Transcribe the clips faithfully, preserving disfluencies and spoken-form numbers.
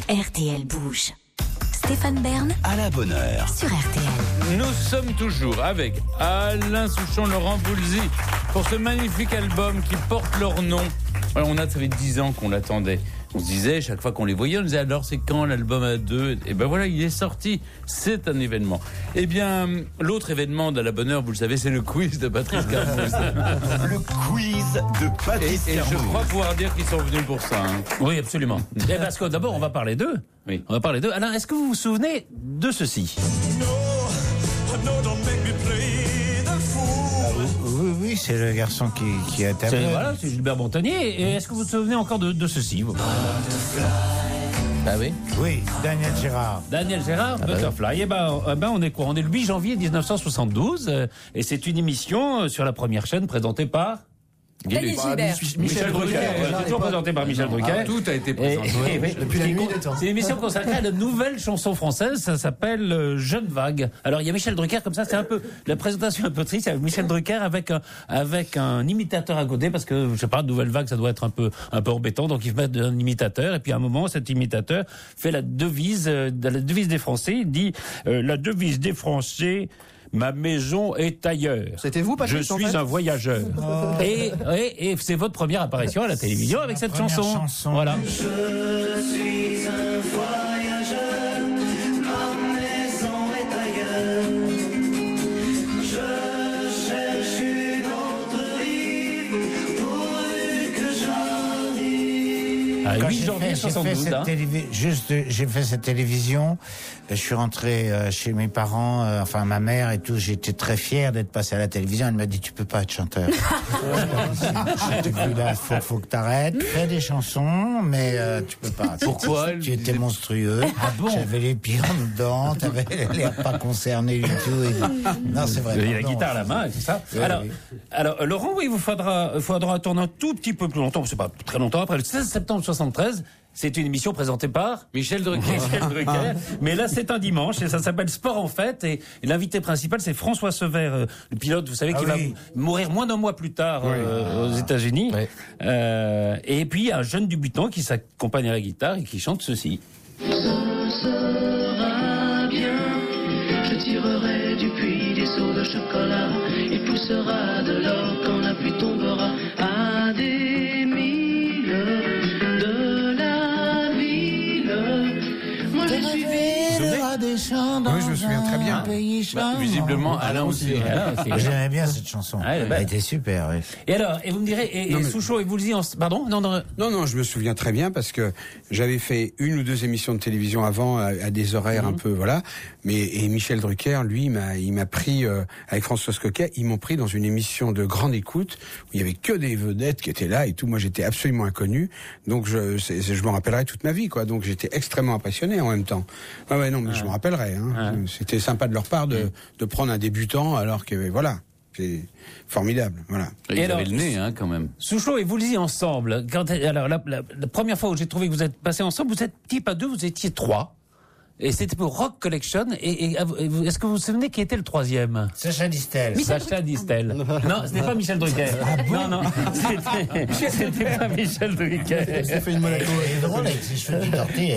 R T L bouge. Stéphane Bern à la bonne heure sur R T L. Nous sommes toujours avec Alain Souchon, Laurent Voulzy pour ce magnifique album qui porte leur nom. Alors on a, ça fait dix ans qu'on l'attendait. On se disait, chaque fois qu'on les voyait, on disait alors c'est quand l'album à deux ? Et ben voilà, il est sorti. C'est un événement. Eh bien, l'autre événement de la bonne heure, vous le savez, c'est le quiz de Patrice Carmouze. Le quiz de Patrice Et, et je Carmouze. crois pouvoir dire qu'ils sont venus pour ça. Hein. Oui, absolument. Et parce que d'abord, on va parler d'eux. Oui. On va parler d'eux. Alors, est-ce que vous vous souvenez de ceci ? Oui, oui, c'est le garçon qui, qui a tapé. C'est, voilà, c'est Gilbert Montagnier. Et est-ce que vous vous souvenez encore de, de ceci vous ? Ah oui. Oui, Daniel Gérard. Daniel Gérard, Butterfly. Eh ben, eh ben, on est quoi ? On est le huit janvier dix-neuf cent soixante-douze. euh, et c'est une émission euh, sur la première chaîne présentée par... Daniel Gilbert. Michel Drucker. Ouais, c'est toujours présenté par Michel Drucker. Ah, tout a été présenté. Et- et- oui, Depuis la c'est- nuit des temps. C'est une émission consacrée à de nouvelles chansons françaises. Ça s'appelle euh, Jeune Vague. Alors il y a Michel Drucker comme ça. C'est un peu la présentation un peu triste. Il y a Michel Drucker avec un, avec un imitateur à côté parce que je sais pas, Nouvelle Vague, ça doit être un peu un peu embêtant. Donc il met un imitateur et puis à un moment cet imitateur fait la devise euh, la devise des Français. Il dit euh, la devise des Français. Ma maison est ailleurs. C'était vous, Patrice, Je en suis fait un voyageur. Et, et, et c'est votre première apparition à la télévision avec ma cette première chanson. chanson. Voilà. Je suis un voyageur, ma maison est ailleurs. Je cherche une autre vie, pourvu que j'arrive. À Quand huit j'ai janvier fait- j'ai fait soixante-douze. cette Hein. télévi- juste, euh, j'ai fait cette télévision. Je suis rentré euh, chez mes parents, euh, enfin ma mère et tout. J'étais très fier d'être passé à la télévision. Elle m'a dit tu peux pas être chanteur. J'ai dit là, faut, faut que t'arrêtes. Fais des chansons, mais euh, tu peux pas. Pourquoi Tu étais monstrueux. J'avais les pieds en dedans. T'avais l'air pas concerné du tout. Et... Non, c'est vrai. Il y a la pardon. guitare à la main et tout ça. Oui, alors, oui. alors, Laurent, oui, il vous faudra, il faudra attendre un tout petit peu plus longtemps. C'est pas très longtemps après. Le seize septembre soixante-treize, c'est une émission présentée par Michel Drucker. Michel Drucker. Mais là, c'est un dimanche et ça s'appelle Sport en fête. Et l'invité principal, c'est François Sever, euh, le pilote, vous savez, Ah qui oui. va mourir moins d'un mois plus tard euh, aux États-Unis. Oui. Euh, et puis, un jeune débutant qui s'accompagne à la guitare et qui chante ceci. Ce sera bien, je tirerai du puits des seaux de chocolat. Il poussera de l'or quand la pluie tombera à des milles de la ville. Moi je suis Oui, je me souviens très bien. Bah, visiblement, Alain aussi. Ah, c'est- J'aimais bien cette chanson. Ah, elle est Elle belle. était super. Oui. Et alors, et vous me direz, et, Non, et mais- Souchon, et vous le dites en... Pardon non, non, Non, non, je me souviens très bien parce que j'avais fait une ou deux émissions de télévision avant à, à des horaires un peu, voilà. Mais et Michel Drucker, lui, il m'a, il m'a pris euh, avec François Coquet, ils m'ont pris dans une émission de grande écoute où il y avait que des vedettes qui étaient là et tout. Moi, j'étais absolument inconnu, donc je, c'est, c'est- je me rappellerai toute ma vie, quoi. Donc j'étais extrêmement impressionné en même temps. Ah ouais, non, mais je me rappellerai. Hein. Ah. C'était sympa de leur part de, de prendre un débutant alors que voilà, c'est formidable, voilà. Ils Et alors, avaient le nez, hein, quand même. Souchon et Voulzy ensemble. Quand, alors, la, la, la première fois où j'ai trouvé que vous êtes passés ensemble, vous étiez pas deux, vous étiez trois. Et c'était pour Rock Collection. Et, et, et vous- est-ce que vous vous souvenez qui était le troisième ? Sacha Distel. Sacha Distel. Non, c'était pas Michel Drucker. non, non, c'était, c'était pas Michel Drucker. Stéphane Monaco. C'est drôle avec ses cheveux du tortille.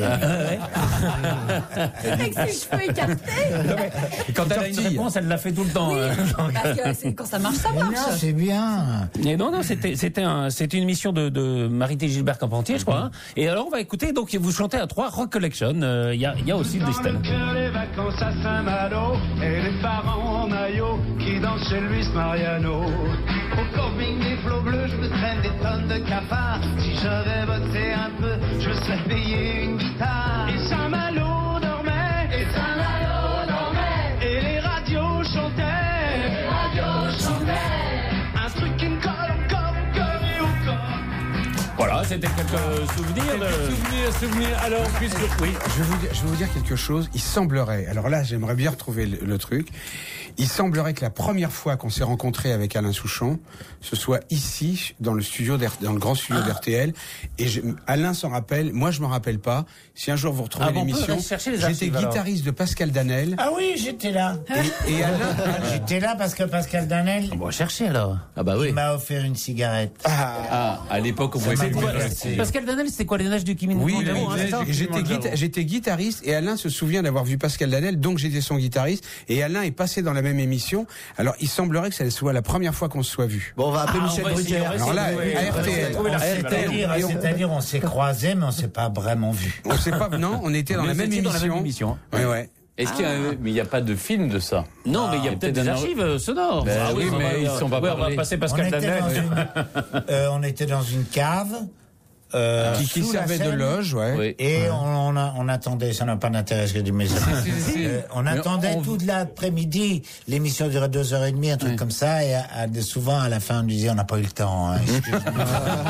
Avec ses cheveux écartés. Et quand elle a une tortille. réponse, elle l'a fait tout le temps. Oui, hein. parce que c'est- quand ça marche, ça Mais non, marche. c'est bien. Et non, non, c'était, c'était un, c'était une émission de, de Marité Gilbert Carpentier, je crois. Hein. Et alors, on va écouter, donc, vous chantez à trois Rock Collection. Il y a, il y a aussi Distel. Les vacances à Saint-Malo et les parents en maillot qui dansent chez Luis Mariano. Au camping des flots bleus, je me traîne des tonnes de cafards. Si j'avais bossé un peu, je me serais payé une guitare. Et Saint-Malo dormait, et Saint-Malo dormait, et les radios chantaient, et les radios chantaient. Un truc qui me colle encore au cœur et au corps. Voilà, c'était quelques souvenirs de... Souvenir, souvenir. Alors, puisque oui. Je vais, vous dire, je vais vous dire quelque chose. Il semblerait, alors là, j'aimerais bien retrouver le, le truc. Il semblerait que la première fois qu'on s'est rencontré avec Alain Souchon, ce soit ici, dans le studio d'R- dans le grand studio ah. d'R T L. Et je, Alain s'en rappelle, moi je m'en rappelle pas. Si un jour vous retrouvez ah bon, l'émission, j'étais guitariste de Pascal Danel. Ah oui, j'étais là. Et, et Alain, j'étais là parce que Pascal Danel, on va chercher alors. Ah bah oui. Il m'a offert une cigarette. Ah, ah à l'époque on pouvait pas. Pascal Danel, c'était quoi les neiges du Kilimanjaro? Oui, hein, j'étais, guita- j'étais guitariste et Alain se souvient d'avoir vu Pascal Danel, donc j'étais son guitariste. Et Alain est passé dans la même émission. Alors il semblerait que ça soit la première fois qu'on se soit vu. Bon, on va appeler Ah, Michel on va Drucker. essayer, Alors là, à R T L. C'est-à-dire, c'est-à-dire, on s'est croisés, mais on s'est pas vraiment vus. On sait pas, non, on était dans, la même, dans la même émission. émission. Ouais, ouais. Est-ce qu'il y a, mais il n'y a pas de film de ça? Non, mais il y a peut-être des archives sonores. Ben oui, mais ils sont pas ouais, on va passer Pascal on était, Danel. dans une, euh, on était dans une cave. Euh, qui qui sous la servait de scène, loge, ouais. Oui. Et on, on, a, on attendait, ça n'a pas d'intérêt ce que dit mes amis. Euh, on Mais attendait on- toute l'après-midi, l'émission durait deux heures et demie, un truc Oui. comme ça, et à, à- souvent à la fin on disait on n'a pas eu le temps. Hein, excuse-moi.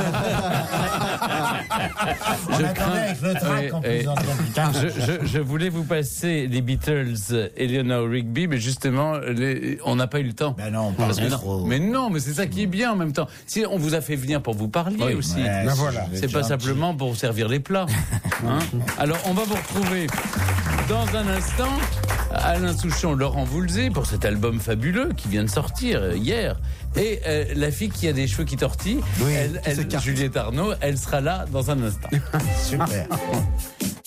on Je attendait crains- avec le trac Oui, en et- plus en disant, putain. Je, je, je voulais vous passer les Beatles, Eleanor Rigby, mais justement, les, on n'a pas eu le temps. Ben non, on parle Mais trop. non, mais non, mais c'est ça qui est bien en même temps. Si on vous a fait venir pour vous parler Oui, aussi. ouais, Ben voilà. c'est C'est pas gentil. simplement pour servir les plats. Hein. Alors, on va vous retrouver dans un instant Alain Souchon, Laurent Voulzé pour cet album fabuleux qui vient de sortir euh, hier. Et euh, la fille qui a des cheveux qui tortillent, Oui, elle, elle, Juliette Arnaud, elle sera là dans un instant. Super.